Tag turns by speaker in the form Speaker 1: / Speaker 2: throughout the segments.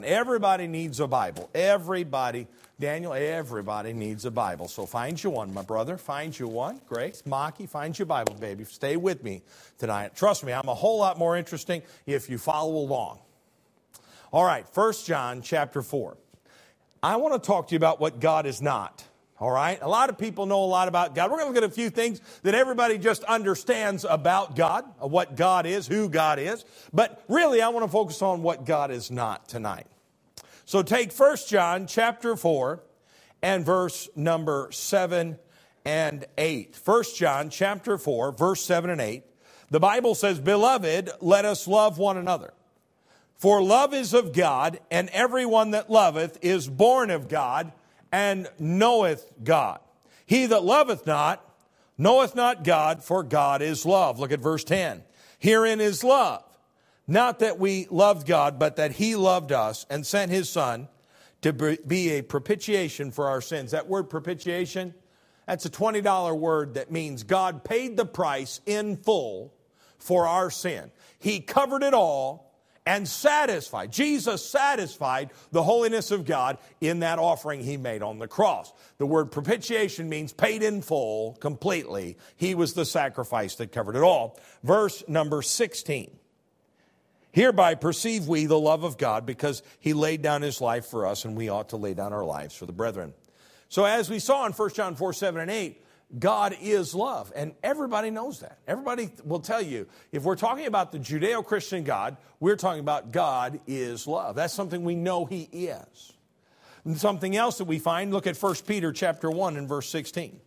Speaker 1: Everybody needs a Bible. Everybody, Daniel, everybody needs a Bible. So find you one, my brother. Find you one. Grace, Maki, find you a Bible, baby. Stay with me tonight. Trust me, I'm a whole lot more interesting if you follow along. All right, 1 John chapter 4. I want to talk to you about what God is not. All right? A lot of people know a lot about God. We're going to look at a few things that everybody just understands about God, what God is, who God is. But really, I want to focus on what God is not tonight. So take 1 John chapter 4 and verse number 7 and 8. 1 John chapter 4, verse 7 and 8. The Bible says, "Beloved, let us love one another. For love is of God, and everyone that loveth is born of God, and knoweth God. He that loveth not, knoweth not God, for God is love." Look at verse 10. "Herein is love, not that we loved God, but that he loved us, and sent his Son to be a propitiation for our sins." That word propitiation, that's a $20 word that means God paid the price in full for our sin. He covered it all and satisfied. Jesus satisfied the holiness of God in that offering he made on the cross. The word propitiation means paid in full, completely. He was the sacrifice that covered it all. Verse number 16. "Hereby perceive we the love of God, because he laid down his life for us, and we ought to lay down our lives for the brethren." So as we saw in 1 John 4, 7, and 8, God is love, and everybody knows that. Everybody will tell you, if we're talking about the Judeo-Christian God, we're talking about God is love. That's something we know he is. And something else that we find, look at 1 Peter chapter 1 and verse 16.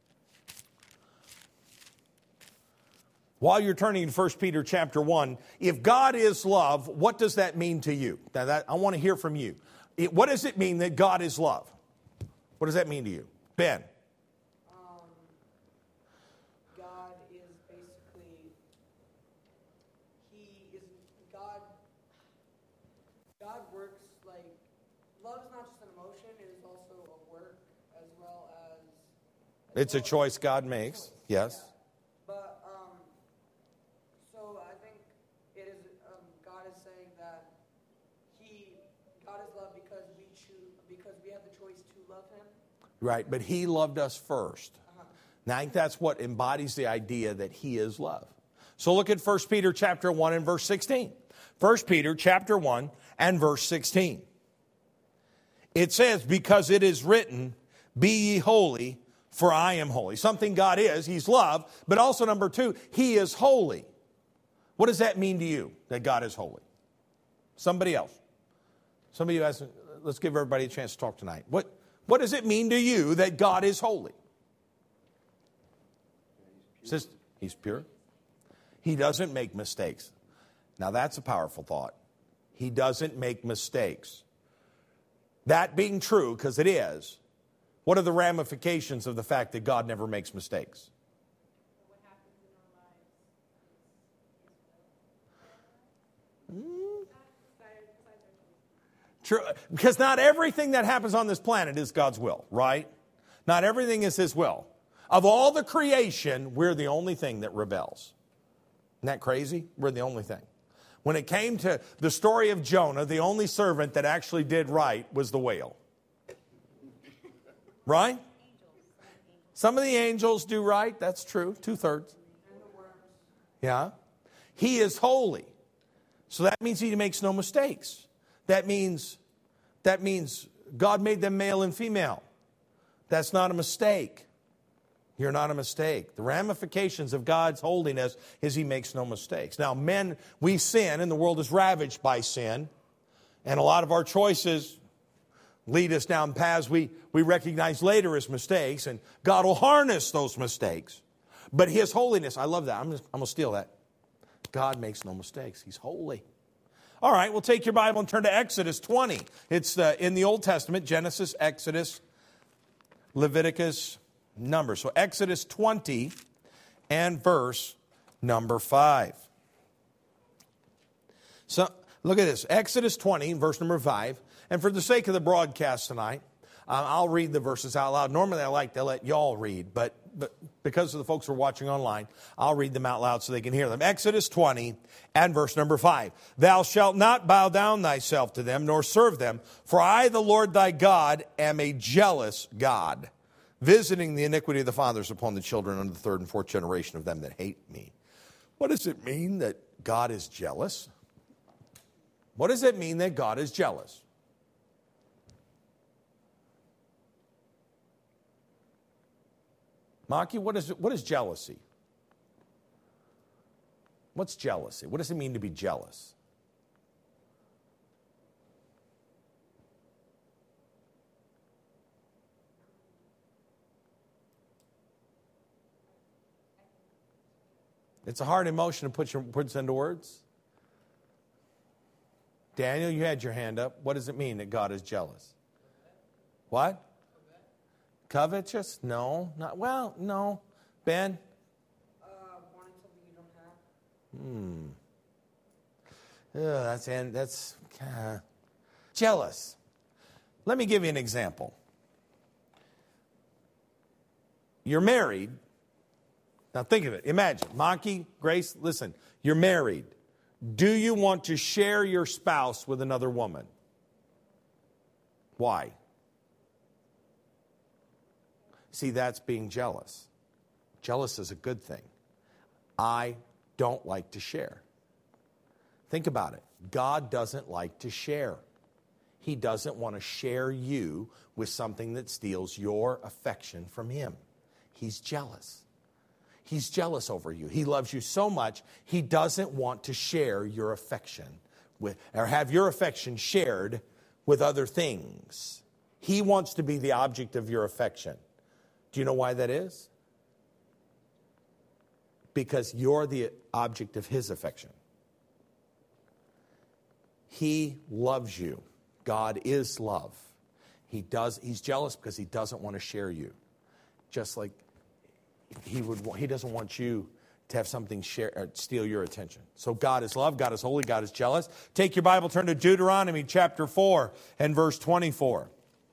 Speaker 1: While you're turning to 1 Peter chapter 1, if God is love, what does that mean to you? Now, I want to hear from you. What does it mean that God is love? What does that mean to you? Ben?
Speaker 2: God works like, love is not just an emotion, it is also a work as well as...
Speaker 1: It's a choice God makes, yes.
Speaker 2: Yeah. But, so I think it is, God is saying that God is love because we have the choice to love him.
Speaker 1: Right, but he loved us first. Now, I think that's what embodies the idea that he is love. So look at 1 Peter chapter 1 and verse 16. 1 Peter chapter 1 and verse 16. It says, "Because it is written, be ye holy, for I am holy." Something God is, he's love, but also number 2, he is holy. What does that mean to you, that God is holy? Somebody else. Somebody who has, let's give everybody a chance to talk tonight. What does it mean to you that God is holy? Says he's pure. He doesn't make mistakes. Now that's a powerful thought. He doesn't make mistakes. That being true, because it is, what are the ramifications of the fact that God never makes mistakes?
Speaker 3: What happens in our lives?
Speaker 1: True, because not everything that happens on this planet is God's will, right? Not everything is his will. Of all the creation, we're the only thing that rebels. Isn't that crazy? We're the only thing. When it came to the story of Jonah, the only servant that actually did right was the whale. Right? Some of the angels do right. That's true. 2/3. Yeah. He is holy. So that means he makes no mistakes. That means God made them male and female. That's not a mistake. You're not a mistake. The ramifications of God's holiness is he makes no mistakes. Now, men, we sin, and the world is ravaged by sin. And a lot of our choices lead us down paths we recognize later as mistakes. And God will harness those mistakes. But his holiness, I love that. I'm going to steal that. God makes no mistakes. He's holy. All right, we'll take your Bible and turn to Exodus 20. It's in the Old Testament, Genesis, Exodus, Leviticus, Numbers. So Exodus 20 and verse number 5. So look at this. Exodus 20, verse number 5. And for the sake of the broadcast tonight, I'll read the verses out loud. Normally I like to let y'all read, but but because of the folks who are watching online, I'll read them out loud so they can hear them. Exodus 20 and verse number 5. Thou shalt not bow down thyself to them, nor serve them, for I, the Lord thy God, am a jealous God, visiting the iniquity of the fathers upon the children unto the third and fourth generation of them that hate me. What does it mean that God is jealous? What does it mean that God is jealous? Maki, what is jealousy? What's jealousy? What does it mean to be jealous? It's a hard emotion to put into words. Daniel, you had your hand up. What does it mean that God is jealous? What? Covetous? No. No. Ben?
Speaker 2: Wanting something you don't have.
Speaker 1: That's jealous. Let me give you an example. You're married. Now think of it. Imagine. Maki, Grace, listen. You're married. Do you want to share your spouse with another woman? Why? See, that's being jealous. Jealous is a good thing. I don't like to share. Think about it. God doesn't like to share. He doesn't want to share you with something that steals your affection from Him. He's jealous. He's jealous over you. He loves you so much, He doesn't want to share your affection with, or have your affection shared with other things. He wants to be the object of your affection. Do you know why that is? Because you're the object of His affection. He loves you. God is love. He's jealous because He doesn't want to share you. Just like He doesn't want you to have something steal your attention. So God is love, God is holy, God is jealous. Take your Bible, turn to Deuteronomy chapter 4 and verse 24.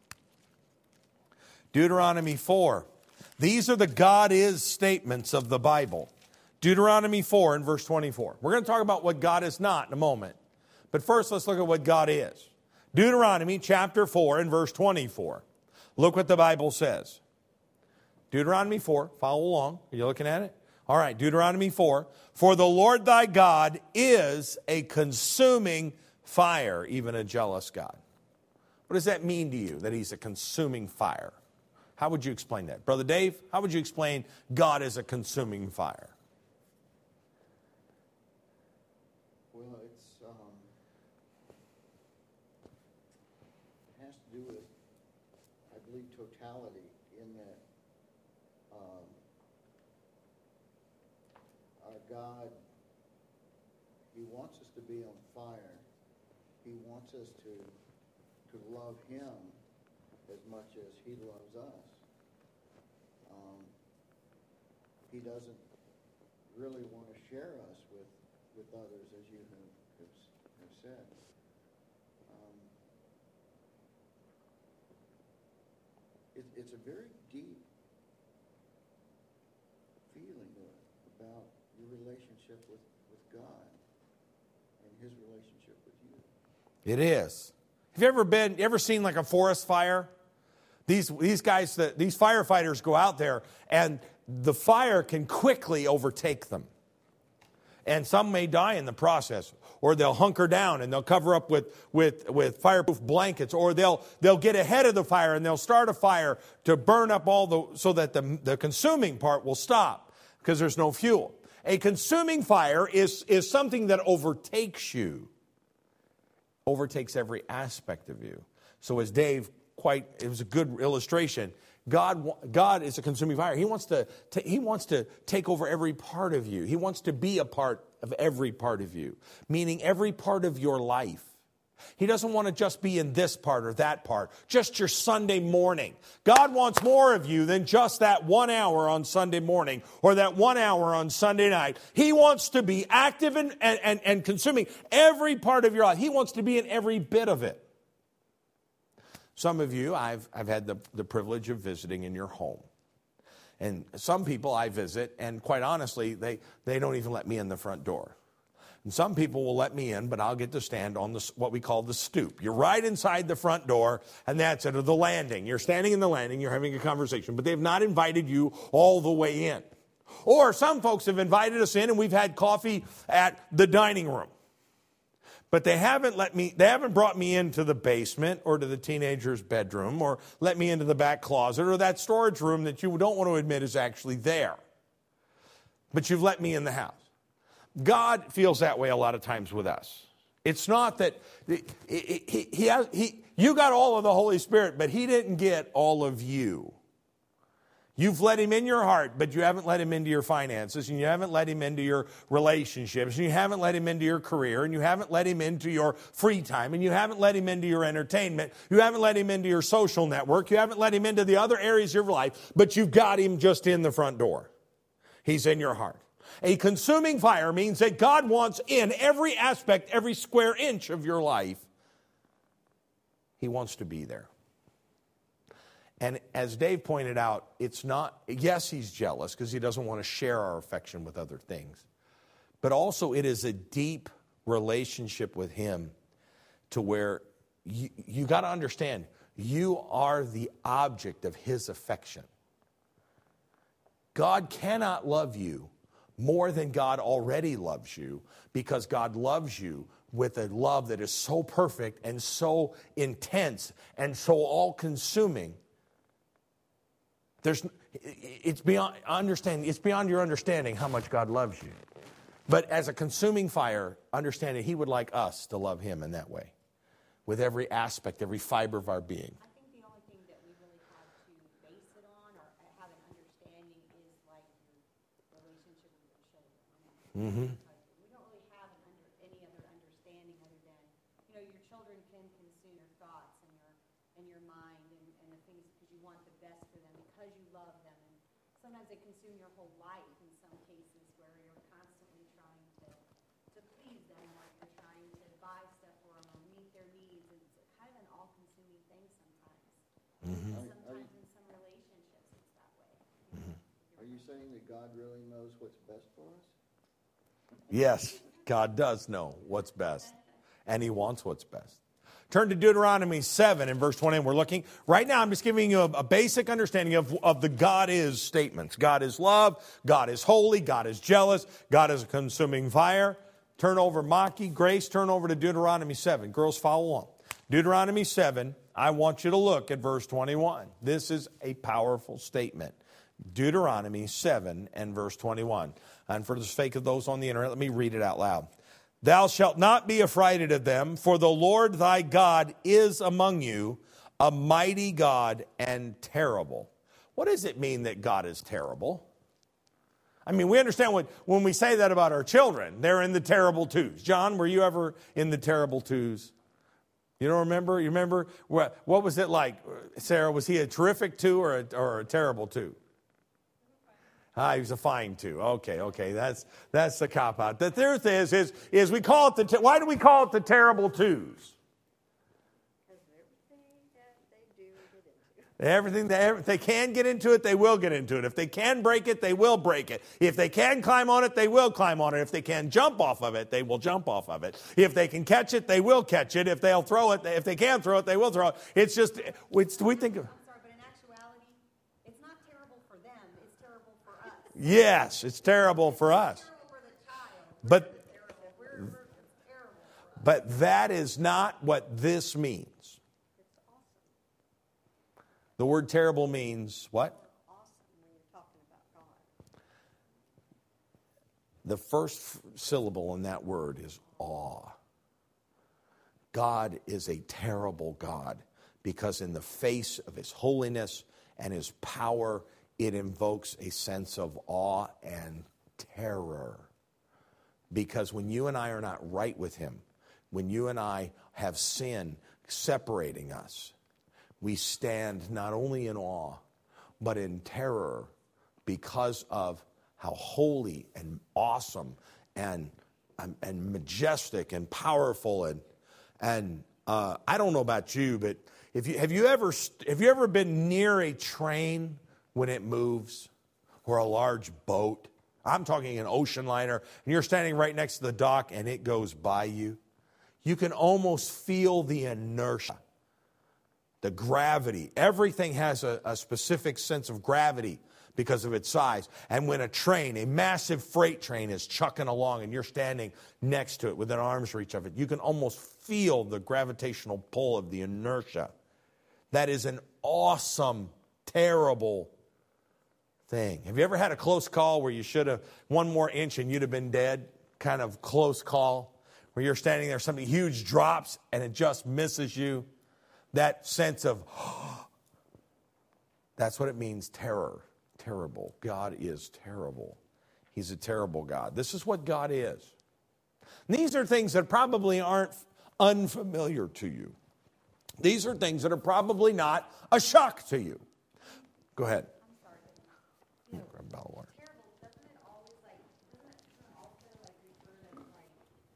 Speaker 1: Deuteronomy 4. These are the God is statements of the Bible. Deuteronomy 4 and verse 24. We're going to talk about what God is not in a moment. But first, let's look at what God is. Deuteronomy chapter 4 and verse 24. Look what the Bible says. Deuteronomy 4. Follow along. Are you looking at it? All right. Deuteronomy 4. For the Lord thy God is a consuming fire, even a jealous God. What does that mean to you, that He's a consuming fire? How would you explain that? Brother Dave, how would you explain God as a consuming fire?
Speaker 4: Well, it has to do with, I believe, totality in that our God, He wants us to be on fire. He wants us to love Him as much as He loves us. He doesn't really want to share us with others, as you have said. It's a very deep feeling about your relationship with God and His relationship with you.
Speaker 1: It is. Have you ever seen like a forest fire? These guys, these firefighters go out there and the fire can quickly overtake them. And some may die in the process, or they'll hunker down and they'll cover up with fireproof blankets, or they'll get ahead of the fire and they'll start a fire to burn up so that the consuming part will stop because there's no fuel. A consuming fire is something that overtakes you, overtakes every aspect of you. So as Dave it was a good illustration. God is a consuming fire. He wants to take over every part of you. He wants to be a part of every part of you, meaning every part of your life. He doesn't want to just be in this part or that part, just your Sunday morning. God wants more of you than just that 1 hour on Sunday morning or that 1 hour on Sunday night. He wants to be active and consuming every part of your life. He wants to be in every bit of it. Some of you, I've had the privilege of visiting in your home. And some people I visit, and quite honestly, they don't even let me in the front door. And some people will let me in, but I'll get to stand on what we call the stoop. You're right inside the front door, and that's it, or the landing. You're standing in the landing, you're having a conversation, but they've not invited you all the way in. Or some folks have invited us in, and we've had coffee at the dining room. But they haven't brought me into the basement or to the teenager's bedroom or let me into the back closet or that storage room that you don't want to admit is actually there. But you've let me in the house. God feels that way a lot of times with us. It's not that you got all of the Holy Spirit, but he didn't get all of you. You've let him in your heart, but you haven't let him into your finances, and you haven't let him into your relationships, and you haven't let him into your career, and you haven't let him into your free time, and you haven't let him into your entertainment. You haven't let him into your social network. You haven't let him into the other areas of your life, but you've got him just in the front door. He's in your heart. A consuming fire means that God wants in every aspect, every square inch of your life. He wants to be there. And as Dave pointed out, it's not, yes, he's jealous because he doesn't want to share our affection with other things. But also it is a deep relationship with him to where you got to understand, you are the object of his affection. God cannot love you more than God already loves you, because God loves you with a love that is so perfect and so intense and so all-consuming. It's beyond your understanding how much God loves you. But as a consuming fire, understand that he would like us to love him in that way, with every aspect, every fiber of our being.
Speaker 3: I think the only thing that we really have to base it on or have an understanding is like your relationship with your children.
Speaker 1: Mm-hmm.
Speaker 3: We don't really have any other understanding other than, your children can consume your thoughts and your mind and the things because you want the best for them, because you love them. And sometimes they consume your whole life in some cases where you're constantly trying to please them, or you're trying to buy stuff for them or meet their needs. And it's kind of an all-consuming thing sometimes.
Speaker 1: Mm-hmm.
Speaker 3: Sometimes in some relationships it's that way.
Speaker 1: Mm-hmm.
Speaker 4: Are you saying that God really knows what's best for us?
Speaker 1: Yes, God does know what's best, and he wants what's best. Turn to Deuteronomy 7 in verse 20. We're looking, right now I'm just giving you a basic understanding of the God is statements. God is love, God is holy, God is jealous, God is a consuming fire. Turn over, Maki, Grace, turn over to Deuteronomy 7. Girls, follow along. Deuteronomy 7, I want you to look at verse 21. This is a powerful statement. Deuteronomy 7 and verse 21. And for the sake of those on the internet, let me read it out loud. Thou shalt not be affrighted of them, for the Lord thy God is among you, a mighty God and terrible. What does it mean that God is terrible? I mean, we understand when we say that about our children, they're in the terrible twos. John, were you ever in the terrible twos? You don't remember? You remember? What was it like? Sarah, was he a terrific two or a terrible two? He was a fine two. Okay. That's the cop-out. The truth is we call it why do we call it the terrible twos? Everything if they can get into it, they will get into it. If they can break it, they will break it. If they can climb on it, they will climb on it. If they can jump off of it, they will jump off of it. If they can catch it, they will catch it. If they'll throw it, if they can throw it, they will throw it. It's just, we think of...
Speaker 3: I'm sorry, but in actuality, it's not terrible for them. It's terrible for us.
Speaker 1: Yes, it's terrible for us.
Speaker 3: It's terrible for the child.
Speaker 1: But that is not what this means. The word terrible means what?
Speaker 3: Awesome when you're talking about God.
Speaker 1: The first syllable in that word is awe. God is a terrible God because in the face of his holiness and his power, it invokes a sense of awe and terror. Because when you and I are not right with him, when you and I have sin separating us, we stand not only in awe, but in terror because of how holy and awesome and majestic and powerful and I don't know about you, but have you ever been near a train when it moves? or a large boat. I'm talking an ocean liner, and you're standing right next to the dock and it goes by you. You can almost feel the inertia, the gravity. Everything has a specific sense of gravity because of its size. And when a massive freight train is chucking along and you're standing next to it within arm's reach of it, you can almost feel the gravitational pull of the inertia. That is an awesome, terrible thing. Have you ever had a close call where you should have one more inch and you'd have been dead? Kind of close call where you're standing there, something huge drops and it just misses you. That sense of, that's what it means, terror. Terrible. God is terrible. He's a terrible God. This is what God is. And these are things that probably aren't unfamiliar to you. These are things that are probably not a shock to you. Go ahead.
Speaker 3: I'm sorry. You know,
Speaker 1: Grab a bottle of water.
Speaker 3: terrible, doesn't it always like, doesn't it also like refer to like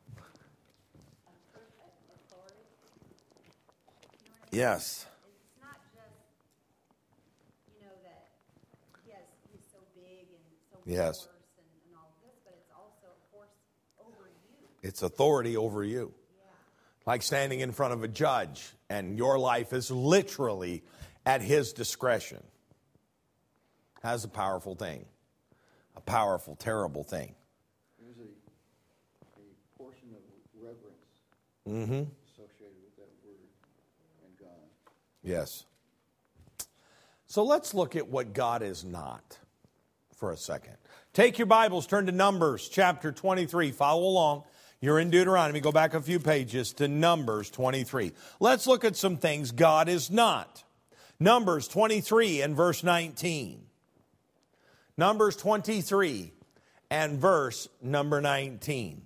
Speaker 3: authority? You know what I mean?
Speaker 1: Yes.
Speaker 3: It's not just, you know, that he's so big and so
Speaker 1: Yes.
Speaker 3: force and all this, but it's also a force over you.
Speaker 1: It's authority over you. Like standing in front of a judge and your life is literally at his discretion. That's a powerful thing. A powerful, terrible thing.
Speaker 4: There's a portion of reverence associated with that word and God.
Speaker 1: Yes. So let's look at what God is not for a second. Take your Bibles, turn to Numbers chapter 23. Follow along. You're in Deuteronomy. Go back a few pages to Numbers 23. Let's look at some things God is not. Numbers 23 and verse 19. Numbers 23 and verse number 19.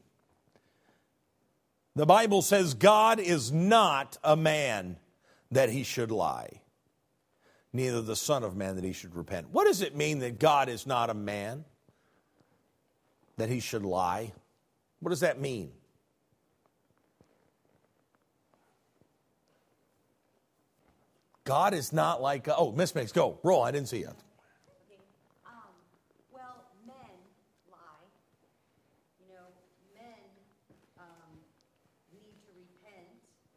Speaker 1: The Bible says God is not a man that he should lie, neither the Son of Man that he should repent. What does it mean that God is not a man that he should lie? What does that mean? God is not like, Miss Mix, go, roll, I didn't see you.
Speaker 3: Okay. Well, men lie. You know, men need to repent,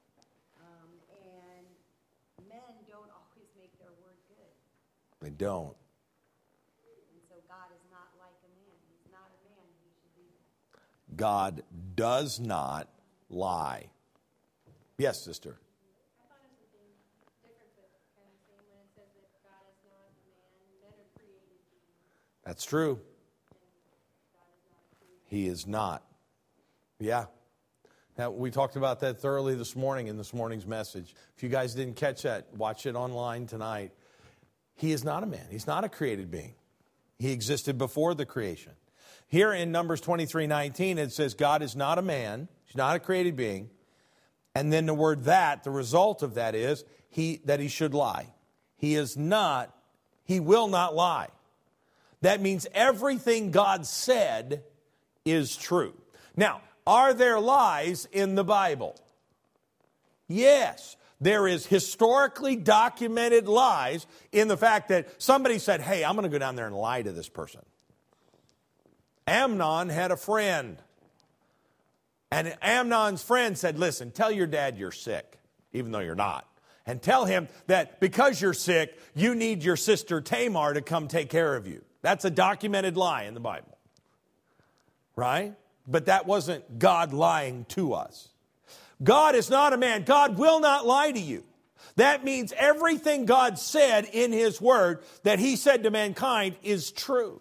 Speaker 3: and men don't always make their word good.
Speaker 1: They don't.
Speaker 3: And so God is not like a man. He's not a man. He should be that.
Speaker 1: God does not lie. Yes, sister.
Speaker 5: I thought it was a big difference with kind of saying when it says that God is not a man, men are created beings,
Speaker 1: That's true.
Speaker 5: God is not a created.
Speaker 1: He is not. Yeah. Now, we talked about that thoroughly this morning in this morning's message. If you guys didn't catch that, watch it online tonight. He is not a man. He's not a created being. He existed before the creation. Here in Numbers 23:19, it says God is not a man. He's not a created being. And then the word that, the result of that is that he should lie. He is not, he will not lie. That means everything God said is true. Now, are there lies in the Bible? Yes. There is historically documented lies in the fact that somebody said, hey, I'm going to go down there and lie to this person. Amnon had a friend. And Amnon's friend said, listen, tell your dad you're sick, even though you're not. And tell him that because you're sick, you need your sister Tamar to come take care of you. That's a documented lie in the Bible. Right? But that wasn't God lying to us. God is not a man. God will not lie to you. That means everything God said in his word that he said to mankind is true.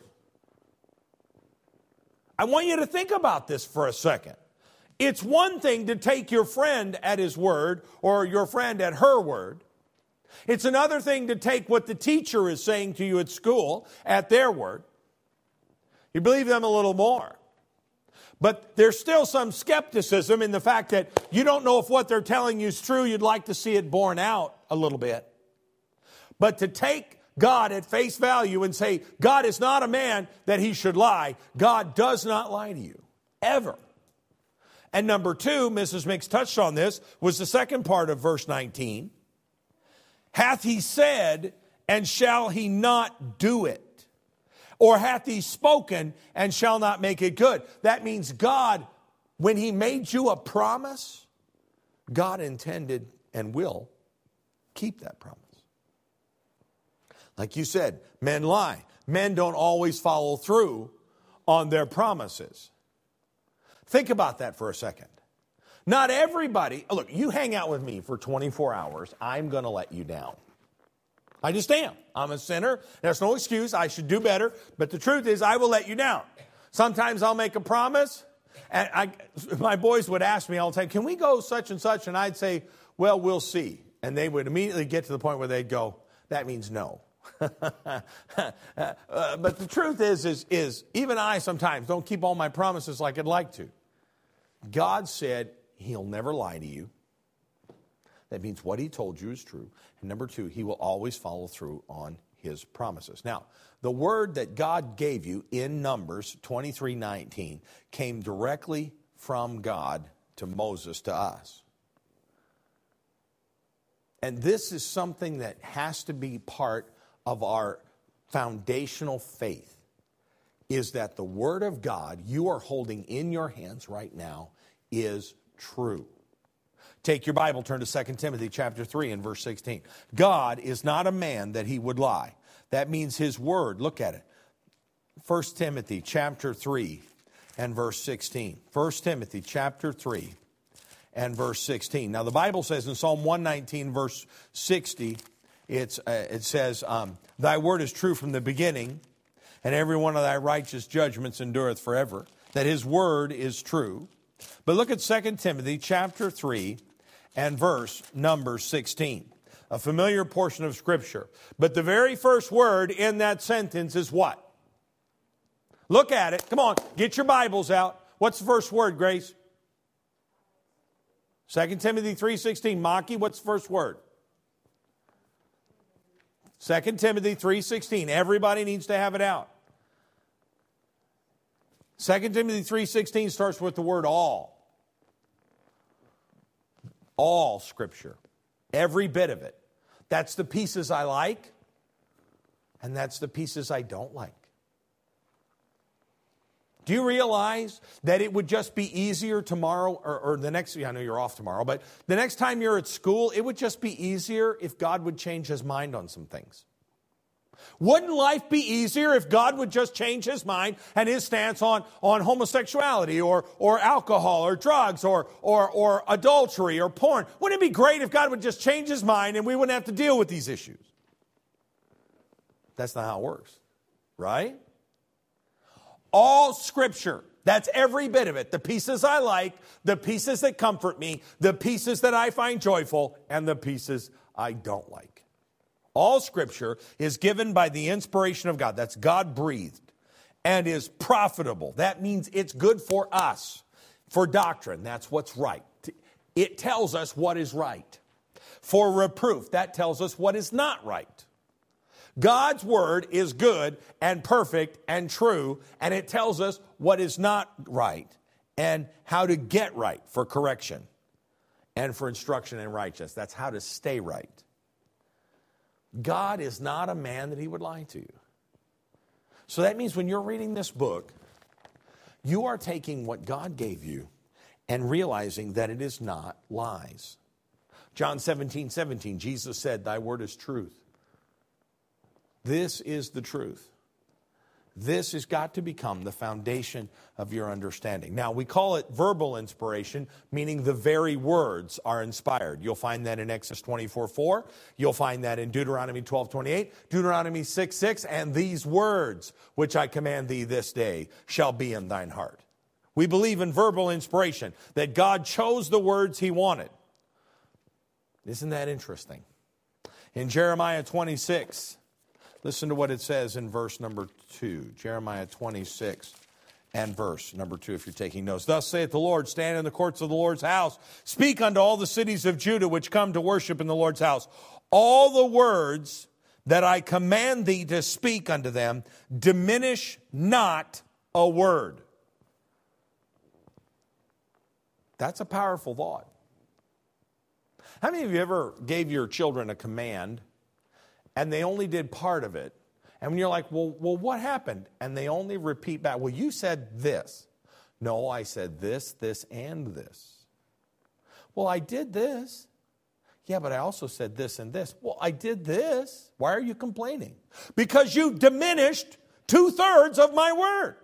Speaker 1: I want you to think about this for a second. It's one thing to take your friend at his word or your friend at her word. It's another thing to take what the teacher is saying to you at school at their word. You believe them a little more. But there's still some skepticism in the fact that you don't know if what they're telling you is true. You'd like to see it borne out a little bit. But to take God at face value and say, God is not a man that he should lie. God does not lie to you, ever. And number two, Mrs. Mix touched on this, was the second part of verse 19. Hath he said, and shall he not do it? Or hath he spoken and shall not make it good? That means God, when he made you a promise, God intended and will keep that promise. Like you said, men lie. Men don't always follow through on their promises. Think about that for a second. Not everybody, look, you hang out with me for 24 hours, I'm going to let you down. I just am. I'm a sinner. There's no excuse. I should do better. But the truth is, I will let you down. Sometimes I'll make a promise. And my boys would ask me all the time, can we go such and such? And I'd say, well, we'll see. And they would immediately get to the point where they'd go, that means no. But the truth is even I sometimes don't keep all my promises like I'd like to. God said he'll never lie to you. That means what he told you is true. And number two, he will always follow through on his promises. Now, the word that God gave you in Numbers 23:19 came directly from God to Moses, to us. And this is something that has to be part of our foundational faith, is that the word of God you are holding in your hands right now is true. Take your Bible, turn to 2 Timothy chapter 3 and verse 16. God is not a man that he would lie. That means his word, look at it. 1 Timothy chapter 3 and verse 16. 1 Timothy chapter 3 and verse 16. Now the Bible says in Psalm 119 verse 60, it says, thy word is true from the beginning, and every one of thy righteous judgments endureth forever. That his word is true. But look at 2 Timothy chapter 3 and verse number 16. A familiar portion of Scripture. But the very first word in that sentence is what? Look at it. Come on, get your Bibles out. What's the first word, Grace? 2 Timothy 3:16. Maki, what's the first word? 2 Timothy 3:16. Everybody needs to have it out. 2 Timothy 3:16 starts with the word all. All Scripture. Every bit of it. That's the pieces I like, and that's the pieces I don't like. Do you realize that it would just be easier tomorrow, or the next, I know you're off tomorrow, but the next time you're at school, it would just be easier if God would change his mind on some things. Wouldn't life be easier if God would just change his mind and his stance on homosexuality or alcohol or drugs or adultery or porn? Wouldn't it be great if God would just change his mind and we wouldn't have to deal with these issues? That's not how it works, right? All Scripture, that's every bit of it. The pieces I like, the pieces that comfort me, the pieces that I find joyful, and the pieces I don't like. All Scripture is given by the inspiration of God. That's God-breathed and is profitable. That means it's good for us. For doctrine, that's what's right. It tells us what is right. For reproof, that tells us what is not right. God's word is good and perfect and true, and it tells us what is not right and how to get right for correction and for instruction in righteousness. That's how to stay right. God is not a man that he would lie to you. So that means when you're reading this book, you are taking what God gave you and realizing that it is not lies. John 17:17, Jesus said, thy word is truth. This is the truth. This has got to become the foundation of your understanding. Now, we call it verbal inspiration, meaning the very words are inspired. You'll find that in Exodus 24:4. You'll find that in Deuteronomy 12:28, Deuteronomy 6:6, and these words which I command thee this day shall be in thine heart. We believe in verbal inspiration, that God chose the words he wanted. Isn't that interesting? In Jeremiah 26, listen to what it says in verse number 2. Jeremiah 26 and verse number 2, if you're taking notes. Thus saith the Lord, stand in the courts of the Lord's house. Speak unto all the cities of Judah which come to worship in the Lord's house. All the words that I command thee to speak unto them, diminish not a word. That's a powerful thought. How many of you ever gave your children a command and they only did part of it, And when you're like, well, what happened? And they only repeat back, well, you said this. No, I said this, this, and this. Well, I did this. Yeah, but I also said this and this. Well, I did this. Why are you complaining? Because you diminished 2/3 of my word.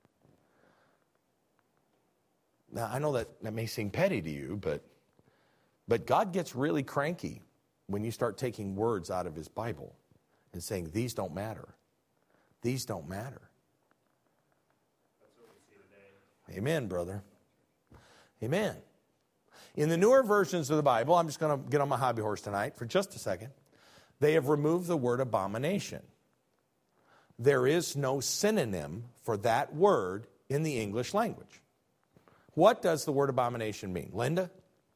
Speaker 1: Now, I know that may seem petty to you, but God gets really cranky when you start taking words out of his Bible and saying, these don't matter. These don't matter.
Speaker 6: That's what we see today.
Speaker 1: Amen, brother. Amen. In the newer versions of the Bible, I'm just going to get on my hobby horse tonight for just a second. They have removed the word abomination. There is no synonym for that word in the English language. What does the word abomination mean? Linda?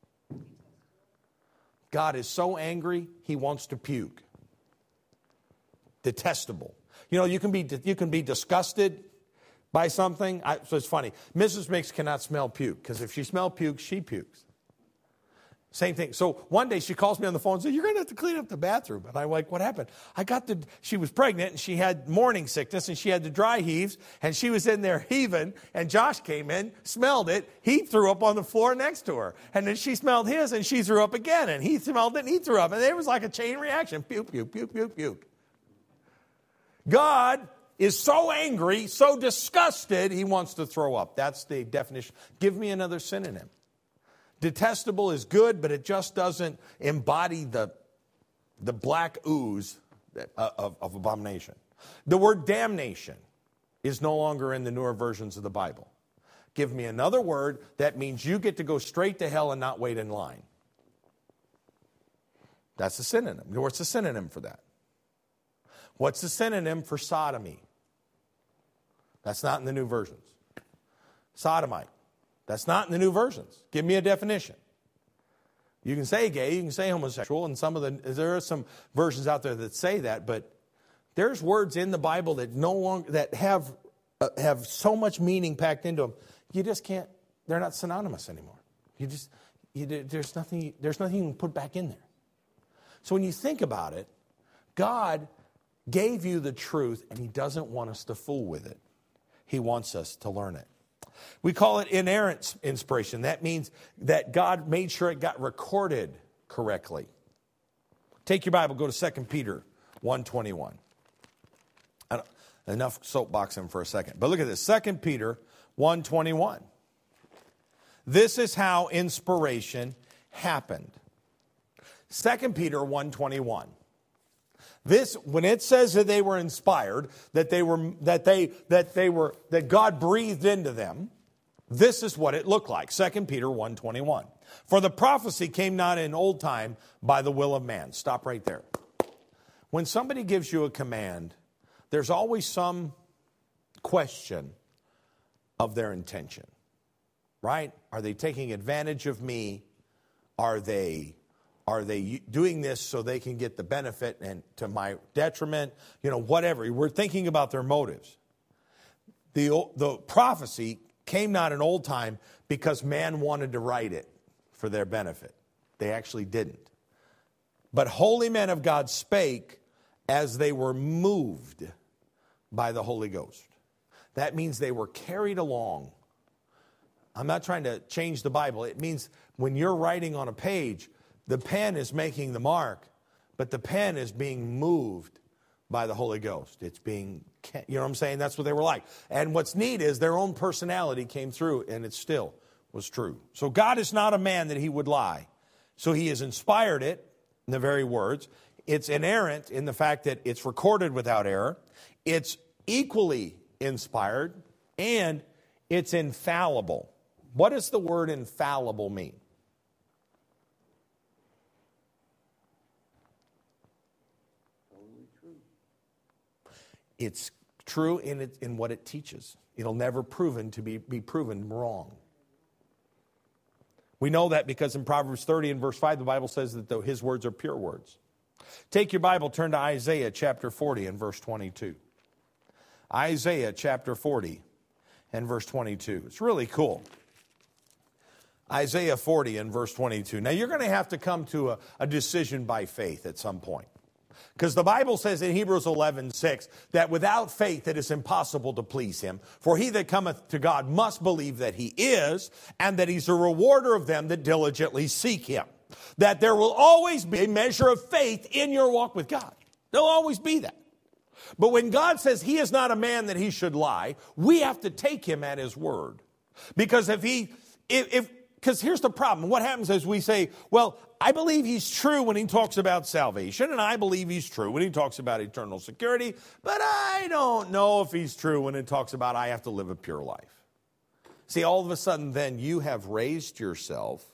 Speaker 1: God is so angry, he wants to puke. Detestable. You know, you can be disgusted by something. So it's funny. Mrs. Mix cannot smell puke, because if she smells puke, she pukes. Same thing. So one day she calls me on the phone and says, you're going to have to clean up the bathroom. And I'm like, what happened? She was pregnant and she had morning sickness and she had the dry heaves and she was in there heaving and Josh came in, smelled it. He threw up on the floor next to her. And then she smelled his and she threw up again. And he smelled it and he threw up. And it was like a chain reaction. Puke, puke, puke, puke, puke. God is so angry, so disgusted, he wants to throw up. That's the definition. Give me another synonym. Detestable is good, but it just doesn't embody the black ooze of abomination. The word damnation is no longer in the newer versions of the Bible. Give me another word that means you get to go straight to hell and not wait in line. That's a synonym. What's a synonym for that? What's the synonym for sodomy? That's not in the new versions. Sodomite. That's not in the new versions. Give me a definition. You can say gay, you can say homosexual, and there are some versions out there that say that, but there's words in the Bible that no longer that have so much meaning packed into them. You just can't. They're not synonymous anymore. There's nothing you can put back in there. So when you think about it, God gave you the truth, and he doesn't want us to fool with it. He wants us to learn it. We call it inerrant inspiration. That means that God made sure it got recorded correctly. Take your Bible, go to 2 Peter 1:21. Enough soapboxing for a second. But look at this, 2 Peter 1:21. This is how inspiration happened. 2 Peter 1:21. This, when it says that they were inspired, that God breathed into them, this is what it looked like. 2 Peter 1:21. For the prophecy came not in old time by the will of man. Stop right there. When somebody gives you a command, there's always some question of their intention. Right? Are they taking advantage of me? Are they doing this so they can get the benefit and to my detriment? Whatever. We're thinking about their motives. The prophecy came not in old time because man wanted to write it for their benefit. They actually didn't. But holy men of God spake as they were moved by the Holy Ghost. That means they were carried along. I'm not trying to change the Bible. It means when you're writing on a page, the pen is making the mark, but the pen is being moved by the Holy Ghost. It's being, you know what I'm saying? That's what they were like. And what's neat is their own personality came through, and it still was true. So God is not a man that he would lie. So he has inspired it in the very words. It's inerrant in the fact that it's recorded without error. It's equally inspired, and it's infallible. What does the word infallible mean? It's true in what it teaches. It'll never be proven wrong. We know that because in Proverbs 30 and verse 5, the Bible says that his words are pure words. Take your Bible, turn to Isaiah chapter 40 and verse 22. Isaiah chapter 40 and verse 22. It's really cool. Isaiah 40 and verse 22. Now you're going to have to come to a decision by faith at some point. Because the Bible says in Hebrews 11:6 that without faith it is impossible to please him. For he that cometh to God must believe that he is, and that he's a rewarder of them that diligently seek him. That there will always be a measure of faith in your walk with God. There'll always be that. But when God says he is not a man that he should lie, we have to take him at his word. Because because here's the problem. What happens is we say, well, I believe he's true when he talks about salvation, and I believe he's true when he talks about eternal security, but I don't know if he's true when it talks about I have to live a pure life. See, all of a sudden then you have raised yourself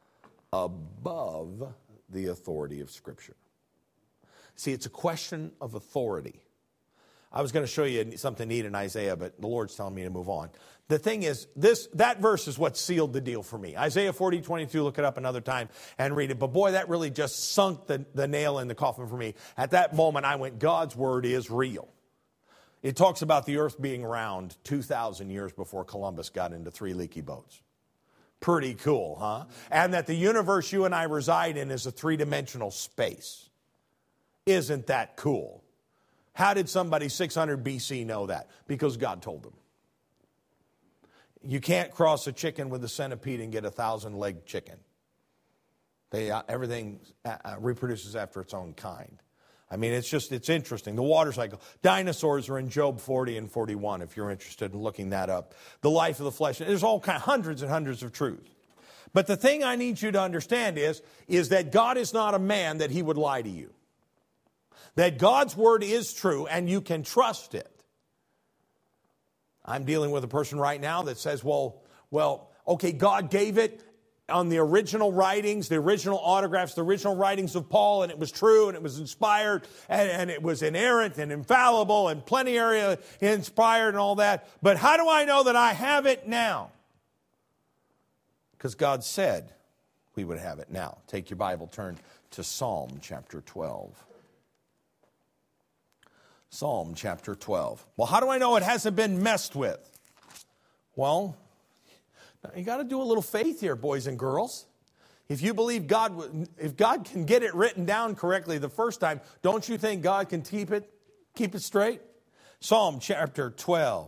Speaker 1: above the authority of Scripture. See, it's a question of authority. I was going to show you something neat in Isaiah, but the Lord's telling me to move on. The thing is, that verse is what sealed the deal for me. Isaiah 40:22, look it up another time and read it. But boy, that really just sunk the nail in the coffin for me. At that moment, I went, God's word is real. It talks about the earth being round 2,000 years before Columbus got into 3 leaky boats. Pretty cool, huh? And that the universe you and I reside in is a 3-dimensional space. Isn't that cool? How did somebody 600 BC know that? Because God told them. You can't cross a chicken with a centipede and get a 1,000-legged chicken. Everything reproduces after its own kind. I mean, it's interesting. The water cycle. Dinosaurs are in Job 40 and 41, if you're interested in looking that up. The life of the flesh. There's all kinds, hundreds and hundreds of truths. But the thing I need you to understand is that God is not a man that he would lie to you. That God's word is true and you can trust it. I'm dealing with a person right now that says, well, okay, God gave it on the original writings, the original autographs, the original writings of Paul, and it was true, and it was inspired, and it was inerrant and infallible and plenary inspired and all that. But how do I know that I have it now? Because God said we would have it now. Take your Bible, turn to Psalm chapter 12. Psalm chapter 12. Well, how do I know it hasn't been messed with? Well, you got to do a little faith here, boys and girls. If you believe if God can get it written down correctly the first time, don't you think God can keep it straight? Psalm chapter 12.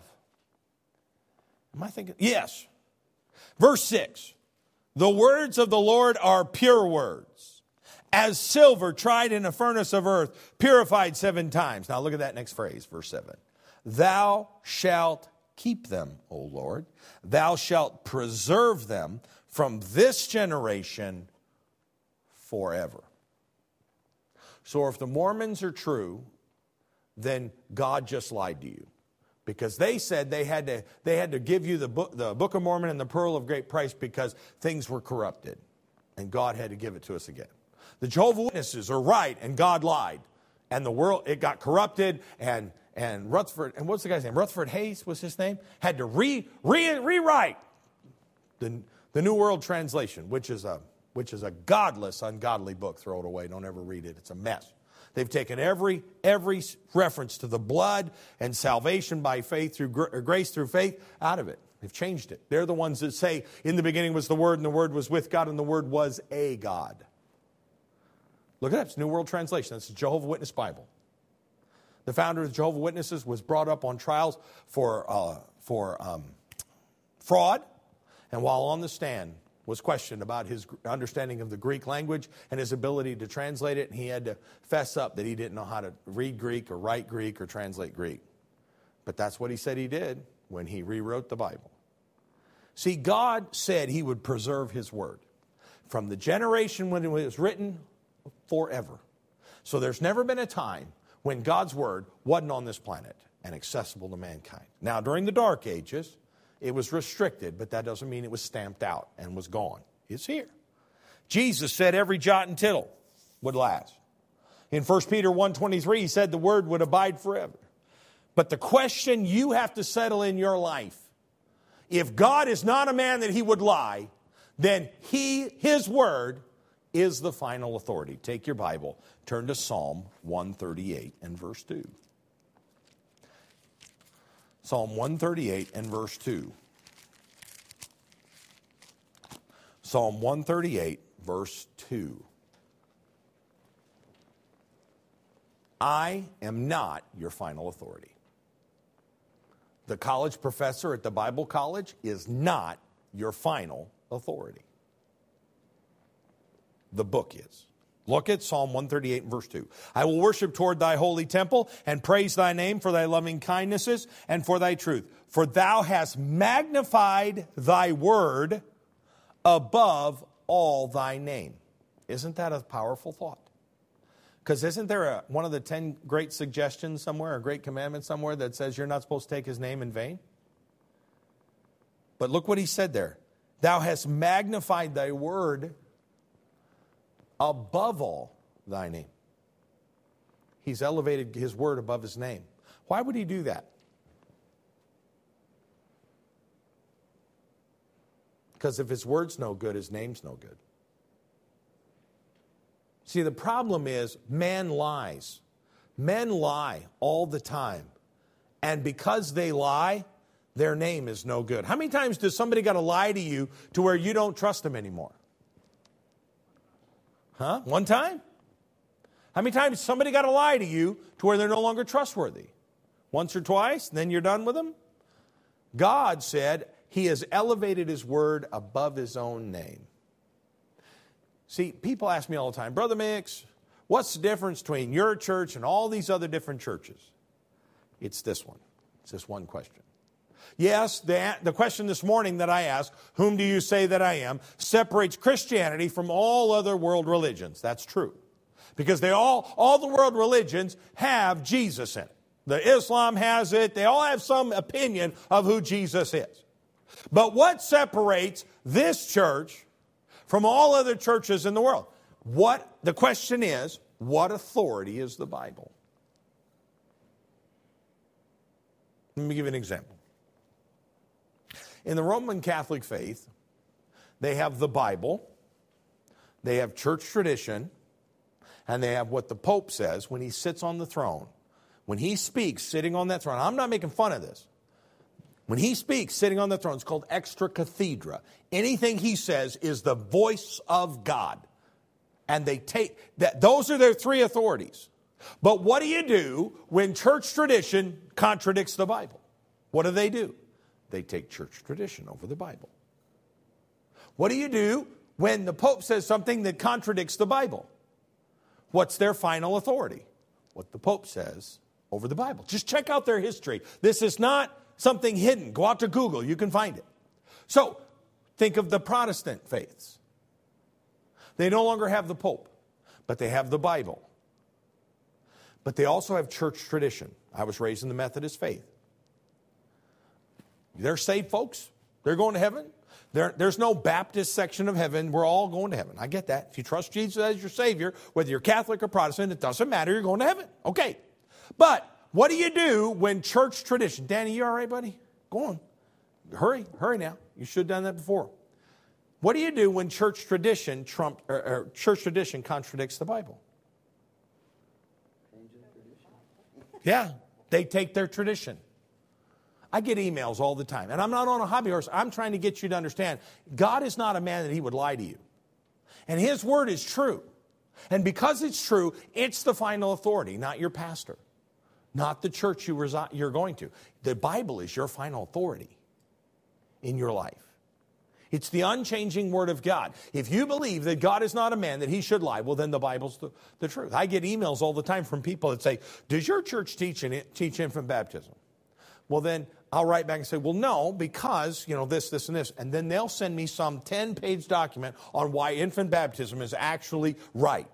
Speaker 1: Am I thinking? Yes. Verse 6. The words of the Lord are pure words, as silver tried in a furnace of earth, purified 7 times. Now look at that next phrase, verse 7. Thou shalt keep them, O Lord. Thou shalt preserve them from this generation forever. So if the Mormons are true, then God just lied to you. Because they said they had to give you the Book of Mormon and the Pearl of Great Price because things were corrupted. And God had to give it to us again. The Jehovah's Witnesses are right and God lied. And the world, it got corrupted and Rutherford, and what's the guy's name? Rutherford Hayes was his name? Had to rewrite the New World Translation, which is a godless, ungodly book. Throw it away. Don't ever read it. It's a mess. They've taken every reference to the blood and salvation by faith through grace through faith out of it. They've changed it. They're the ones that say, in the beginning was the Word, and the Word was with God, and the Word was a God. Look it up. It's New World Translation. That's the Jehovah's Witness Bible. The founder of the Jehovah's Witnesses was brought up on trials for fraud, and while on the stand was questioned about his understanding of the Greek language and his ability to translate it, and he had to fess up that he didn't know how to read Greek or write Greek or translate Greek. But that's what he said he did when he rewrote the Bible. See, God said he would preserve his word from the generation when it was written forever. So there's never been a time when God's word wasn't on this planet and accessible to mankind. Now, during the Dark Ages, it was restricted, but that doesn't mean it was stamped out and was gone. It's here. Jesus said every jot and tittle would last. In 1 Peter 1:23, he said the word would abide forever. But the question you have to settle in your life, if God is not a man that he would lie, then his word is the final authority. Take your Bible, turn to Psalm 138 and verse 2. Psalm 138 and verse 2. Psalm 138, verse 2. I am not your final authority. The college professor at the Bible college is not your final authority. The book is. Look at Psalm 138 and verse 2. I will worship toward thy holy temple and praise thy name for thy loving kindnesses and for thy truth. For thou hast magnified thy word above all thy name. Isn't that a powerful thought? Because isn't there one of the 10 great suggestions somewhere, a great commandment somewhere that says you're not supposed to take his name in vain? But look what he said there. Thou hast magnified thy word above all thy name. He's elevated his word above his name. Why would he do that? Because if his word's no good, his name's no good. See, the problem is man lies. Men lie all the time. And because they lie, their name is no good. How many times does somebody got to lie to you to where you don't trust them anymore? Huh? One time? How many times somebody got to lie to you to where they're no longer trustworthy? Once or twice, and then you're done with them? God said he has elevated his word above his own name. See, people ask me all the time, Brother Mix, what's the difference between your church and all these other different churches? It's this one. It's this one question. Yes, the question this morning that I asked, whom do you say that I am, separates Christianity from all other world religions. That's true. Because all the world religions have Jesus in it. The Islam has it. They all have some opinion of who Jesus is. But what separates this church from all other churches in the world? The question is, what authority is the Bible? Let me give you an example. In the Roman Catholic faith, they have the Bible, they have church tradition, and they have what the Pope says when he sits on the throne. When he speaks sitting on that throne, I'm not making fun of this. When he speaks sitting on the throne, it's called extra cathedra. Anything he says is the voice of God. And they take that. Those are their three authorities. But what do you do when church tradition contradicts the Bible? What do? They take church tradition over the Bible. What do you do when the Pope says something that contradicts the Bible? What's their final authority? What the Pope says over the Bible. Just check out their history. This is not something hidden. Go out to Google. You can find it. So, think of the Protestant faiths. They no longer have the Pope, but they have the Bible. But they also have church tradition. I was raised in the Methodist faith. They're saved folks. They're going to heaven. There's no Baptist section of heaven. We're all going to heaven. I get that. If you trust Jesus as your Savior, whether you're Catholic or Protestant, it doesn't matter. You're going to heaven. Okay. But what do you do when church tradition... Danny, you all right, buddy? Go on. Hurry now. You should have done that before. What do you do when church tradition contradicts the Bible? Yeah, they take their tradition. I get emails all the time, and I'm not on a hobby horse. I'm trying to get you to understand, God is not a man that he would lie to you. And his word is true. And because it's true, it's the final authority, not your pastor, not the church you're going to. The Bible is your final authority in your life. It's the unchanging word of God. If you believe that God is not a man that he should lie, well, then the Bible's the truth. I get emails all the time from people that say, does your church teach infant baptism? Well, then I'll write back and say, well, no, because, this, and this. And then they'll send me some 10-page document on why infant baptism is actually right.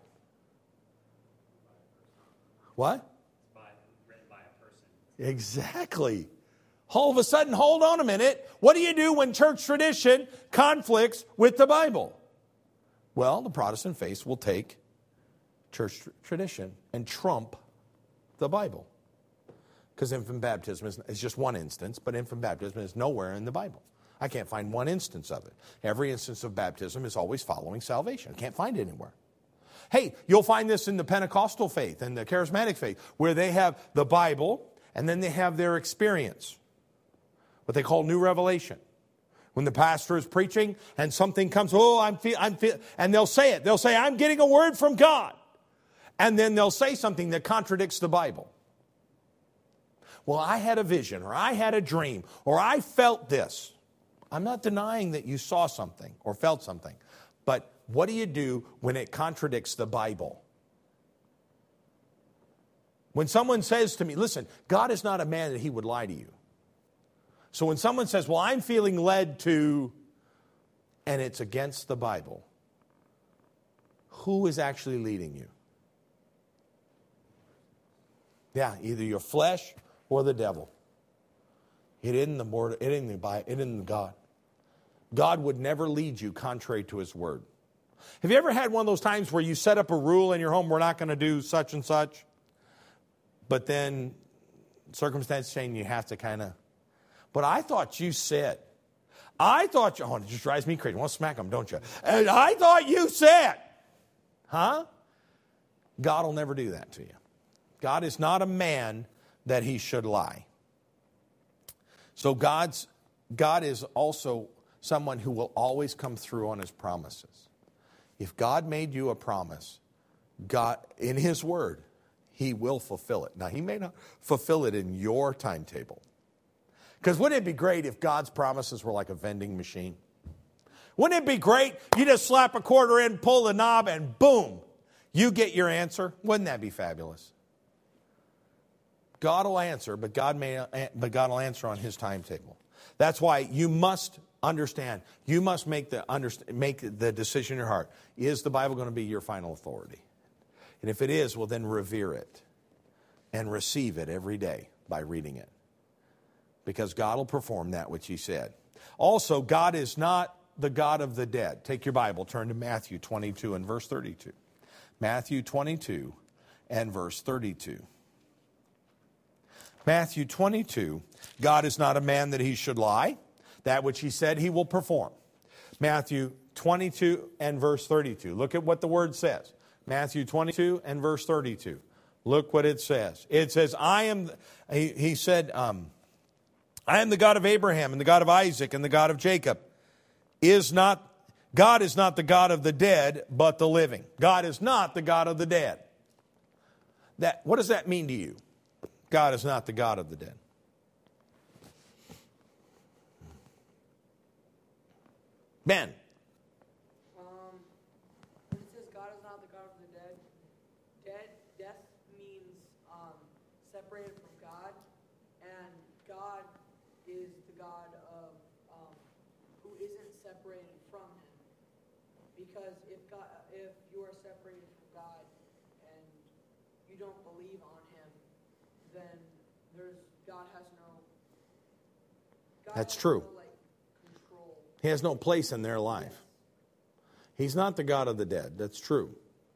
Speaker 1: What?
Speaker 6: Written by a person.
Speaker 1: Exactly. All of a sudden, hold on a minute. What do you do when church tradition conflicts with the Bible? Well, the Protestant faith will take church tradition and trump the Bible. Because infant baptism is just one instance, but infant baptism is nowhere in the Bible. I can't find one instance of it. Every instance of baptism is always following salvation. I can't find it anywhere. Hey, you'll find this in the Pentecostal faith and the charismatic faith, where they have the Bible and then they have their experience, what they call new revelation. When the pastor is preaching and something comes, and they'll say it. They'll say, I'm getting a word from God. and then they'll say something that contradicts the Bible. Well, I had a vision, or I had a dream, or I felt this. I'm not denying that you saw something or felt something. But what do you do when it contradicts the Bible? When someone says to me, listen, God is not a man that he would lie to you. So when someone says, well, I'm feeling led to, and it's against the Bible, who is actually leading you? Yeah, either your flesh or the devil. It isn't the word, it isn't the Bible, it isn't God. God would never lead you contrary to his word. Have you ever had one of those times where you set up a rule in your home, we're not going to do such and such, but then circumstances change and you have to kind of, but I thought you said, it just drives me crazy. You want to smack them, don't you? And I thought you said, huh? God will never do that to you. God is not a man that he should lie. So God is also someone who will always come through on his promises. If God made you a promise, God, in his word, he will fulfill it. Now, he may not fulfill it in your timetable. Because wouldn't it be great if God's promises were like a vending machine? Wouldn't it be great? You just slap a quarter in, pull the knob, and boom, you get your answer. Wouldn't that be fabulous? God will answer, but God will answer on his timetable. That's why you must understand. You must make the decision in your heart. Is the Bible going to be your final authority? And if it is, well, then revere it and receive it every day by reading it. Because God will perform that which he said. Also, God is not the God of the dead. Take your Bible, turn to Matthew 22 and verse 32. Matthew 22 and verse 32. Matthew 22, God is not a man that he should lie. That which he said he will perform. Matthew 22 and verse 32. Look at what the word says. Matthew 22 and verse 32. Look what it says. It says, he said, I am the God of Abraham and the God of Isaac and the God of Jacob. God is not the God of the dead, but the living. God is not the God of the dead. What does that mean to you? God is not the God of the dead. Ben.
Speaker 2: When it says God is not the God of the dead, death means separated from God, and God is the God of who isn't separated from him. Because if you are separated from God and you don't believe on him, then God has no.
Speaker 1: That's true.
Speaker 2: Control.
Speaker 1: He has no place in their life. He's not the God of the dead. That's true.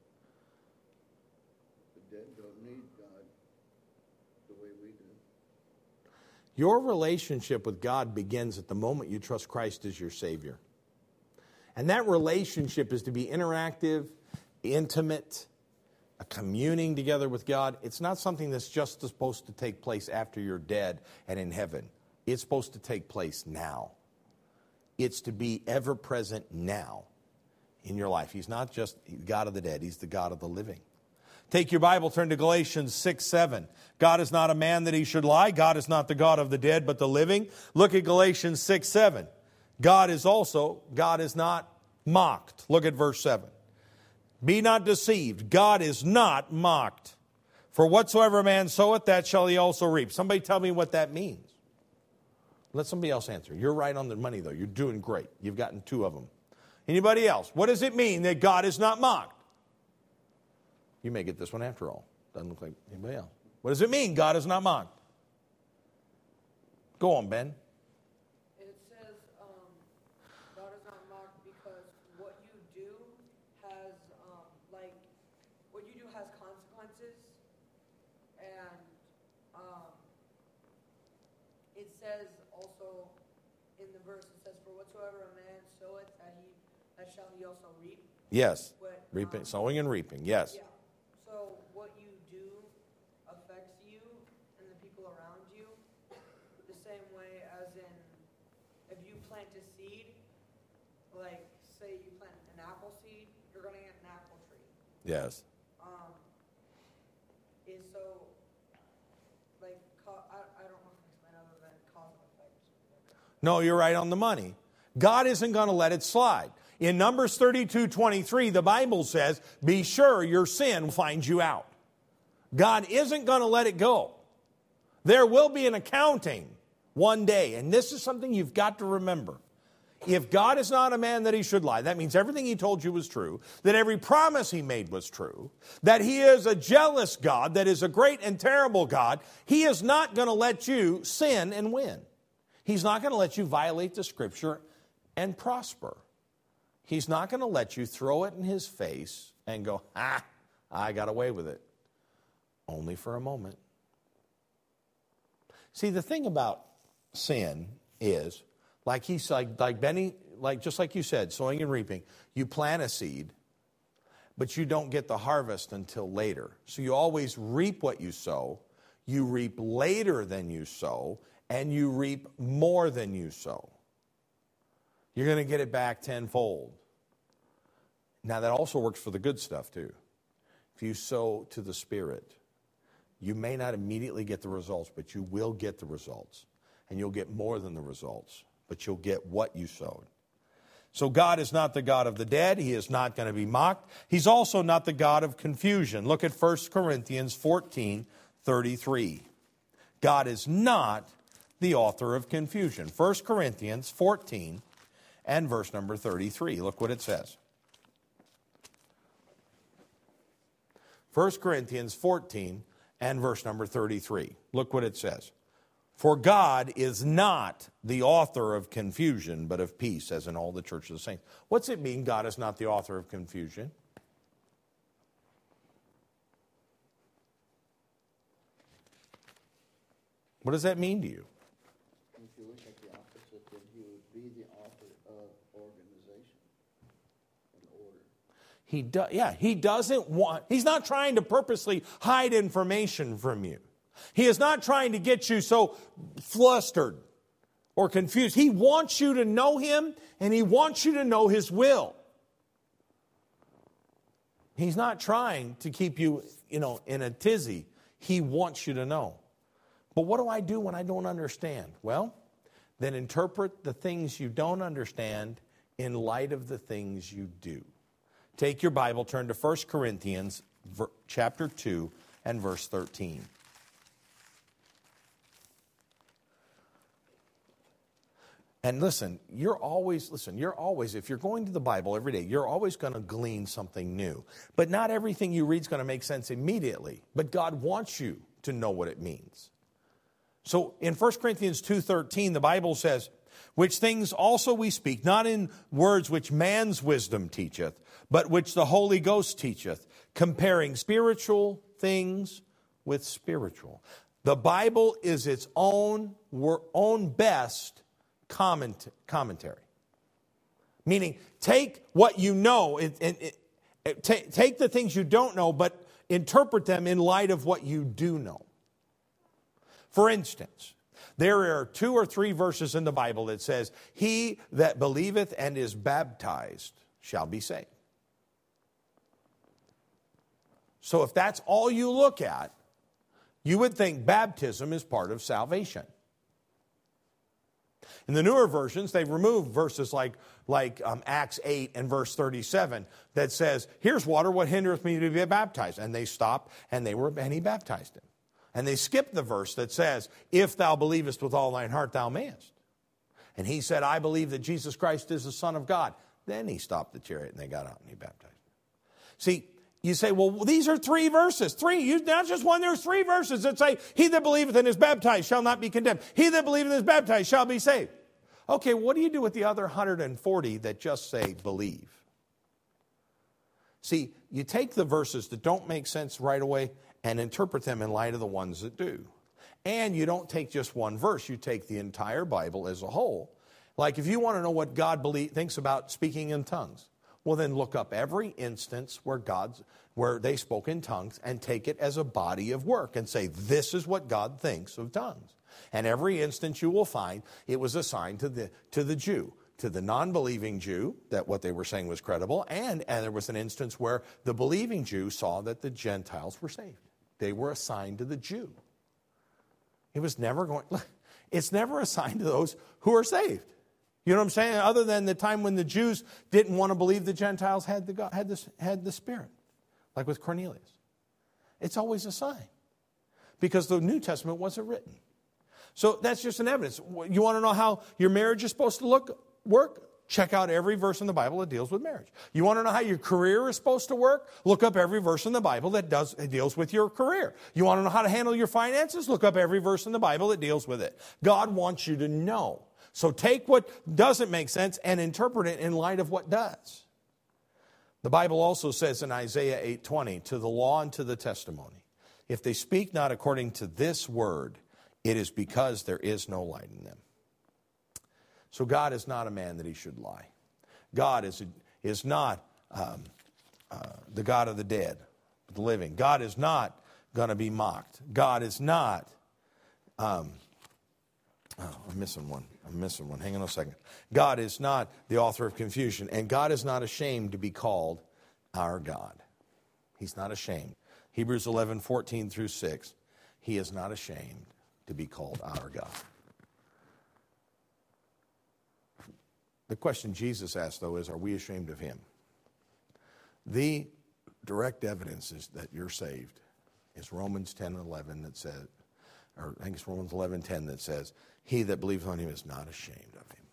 Speaker 4: The dead don't need God the way we do.
Speaker 1: Your relationship with God begins at the moment you trust Christ as your Savior. And that relationship is to be interactive, intimate, a communing together with God. It's not something that's just supposed to take place after you're dead and in heaven. It's supposed to take place now. It's to be ever present now in your life. He's not just the God of the dead. He's the God of the living. Take your Bible, turn to Galatians 6:7. God is not a man that he should lie. God is not the God of the dead, but the living. Look at Galatians 6:7. God is not mocked. Look at verse 7. Be not deceived. God is not mocked. For whatsoever a man soweth, that shall he also reap. Somebody tell me what that means. Let somebody else answer. You're right on the money, though. You're doing great. You've gotten 2 of them. Anybody else? What does it mean that God is not mocked? You may get this one after all. Doesn't look like anybody else. What does it mean God is not mocked? Go on, Ben.
Speaker 2: It says God is not mocked because what you do has consequences, and it says also in the verse, it says, for whatsoever a man soweth, that shall he also reap.
Speaker 1: Yes.
Speaker 2: But,
Speaker 1: Reaping, sowing and reaping. Yes.
Speaker 2: Yeah. So what you do affects you and the people around you the same way as in if you plant a seed, like say you plant an apple seed, you're going to get an apple tree.
Speaker 1: Yes.
Speaker 2: is so, like, I don't know how to explain other than cause and effect or something like that.
Speaker 1: No, you're right on the money. God isn't going to let it slide. In Numbers 32:23, the Bible says, be sure your sin will find you out. God isn't going to let it go. There will be an accounting one day, and this is something you've got to remember. If God is not a man that he should lie, that means everything he told you was true, that every promise he made was true, that he is a jealous God, that is a great and terrible God, he is not going to let you sin and win. He's not going to let you violate the Scripture and prosper. He's not going to let you throw it in his face and go, I got away with it. Only for a moment. See, the thing about sin is, just like you said, sowing and reaping, you plant a seed, but you don't get the harvest until later. So you always reap what you sow, you reap later than you sow, and you reap more than you sow. You're going to get it back tenfold. Now that also works for the good stuff too. If you sow to the Spirit, you may not immediately get the results, but you will get the results. And you'll get more than the results, but you'll get what you sowed. So God is not the God of the dead. He is not going to be mocked. He's also not the God of confusion. Look at 1 Corinthians 14:33. God is not the author of confusion. 1 Corinthians 14 and verse number 33. Look what it says. 1 Corinthians 14 and verse number 33. Look what it says. For God is not the author of confusion, but of peace, as in all the churches of the saints. What's it mean, God is not the author of confusion? What does that mean to you?
Speaker 4: If you look at the opposite, then he would be the author of organization and order.
Speaker 1: He doesn't want, he's not trying to purposely hide information from you. He is not trying to get you so flustered or confused. He wants you to know him, and he wants you to know his will. He's not trying to keep you, in a tizzy. He wants you to know. But what do I do when I don't understand? Well, then interpret the things you don't understand in light of the things you do. Take your Bible, turn to 1 Corinthians chapter 2 and verse 13. And listen, you're always, if you're going to the Bible every day, you're always going to glean something new. But not everything you read is going to make sense immediately. But God wants you to know what it means. So in 1 Corinthians 2:13, the Bible says, which things also we speak, not in words which man's wisdom teacheth, but which the Holy Ghost teacheth, comparing spiritual things with spiritual. The Bible is its own best commentary. Meaning, take what you know, take the things you don't know, but interpret them in light of what you do know. For instance, there are 2 or 3 verses in the Bible that says, he that believeth and is baptized shall be saved. So if that's all you look at, you would think baptism is part of salvation. In the newer versions, they've removed verses like Acts 8 and verse 37 that says, here's water, what hindereth me to be baptized? And they stopped, and he baptized him. And they skipped the verse that says, if thou believest with all thine heart, thou mayest. And he said, I believe that Jesus Christ is the Son of God. Then he stopped the chariot, and they got out, and he baptized him. See, you say, well, these are 3 verses. Not just one, there's 3 verses that say, he that believeth and is baptized shall not be condemned. He that believeth and is baptized shall be saved. Okay, what do you do with the other 140 that just say believe? See, you take the verses that don't make sense right away and interpret them in light of the ones that do. And you don't take just one verse, you take the entire Bible as a whole. Like if you want to know what God thinks about speaking in tongues, well, then look up every instance where they spoke in tongues and take it as a body of work and say, this is what God thinks of tongues. And every instance you will find, it was assigned to the Jew, to the non-believing Jew, that what they were saying was credible, and there was an instance where the believing Jew saw that the Gentiles were saved. They were assigned to the Jew. It was never going, it's never assigned to those who are saved. You know what I'm saying? Other than the time when the Jews didn't want to believe the Gentiles had the Spirit, like with Cornelius. It's always a sign because the New Testament wasn't written. So that's just an evidence. You want to know how your marriage is supposed to work? Check out every verse in the Bible that deals with marriage. You want to know how your career is supposed to work? Look up every verse in the Bible that deals with your career. You want to know how to handle your finances? Look up every verse in the Bible that deals with it. God wants you to know. So take what doesn't make sense and interpret it in light of what does. The Bible also says in Isaiah 8:20, to the law and to the testimony, if they speak not according to this word, it is because there is no light in them. So God is not a man that he should lie. God is not the God of the dead, the living. God is not going to be mocked. God is not... I'm missing one. Hang on a second. God is not the author of confusion, and God is not ashamed to be called our God. He's not ashamed. Hebrews 11:14 through 6. He is not ashamed to be called our God. The question Jesus asked, though, is, are we ashamed of him? The direct evidence is that you're saved is Romans 10:11 that says, or I think it's Romans 11:10 that says, he that believes on him is not ashamed of him.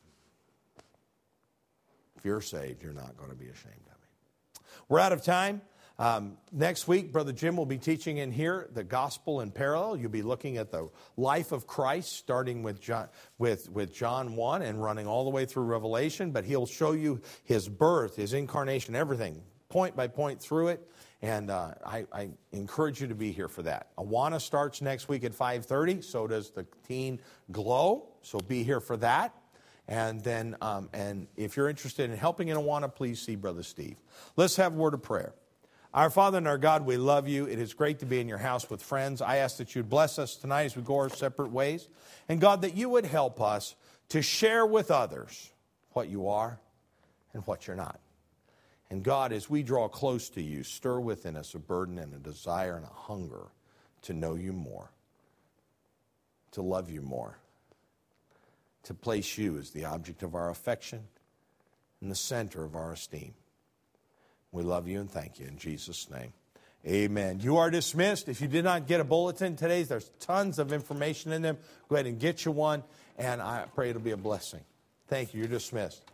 Speaker 1: If you're saved, you're not going to be ashamed of him. We're out of time. Next week, Brother Jim will be teaching in here the gospel in parallel. You'll be looking at the life of Christ, starting with John 1 and running all the way through Revelation. But he'll show you his birth, his incarnation, everything, point by point through it. And I encourage you to be here for that. Awana starts next week at 5:30. So does the Teen Glow. So be here for that. And then, and if you're interested in helping in Awana, please see Brother Steve. Let's have a word of prayer. Our Father and our God, we love you. It is great to be in your house with friends. I ask that you'd bless us tonight as we go our separate ways. And God, that you would help us to share with others what you are and what you're not. And God, as we draw close to you, stir within us a burden and a desire and a hunger to know you more, to love you more, to place you as the object of our affection and the center of our esteem. We love you and thank you in Jesus' name. Amen. You are dismissed. If you did not get a bulletin today, there's tons of information in them. Go ahead and get you one, and I pray it'll be a blessing. Thank you. You're dismissed.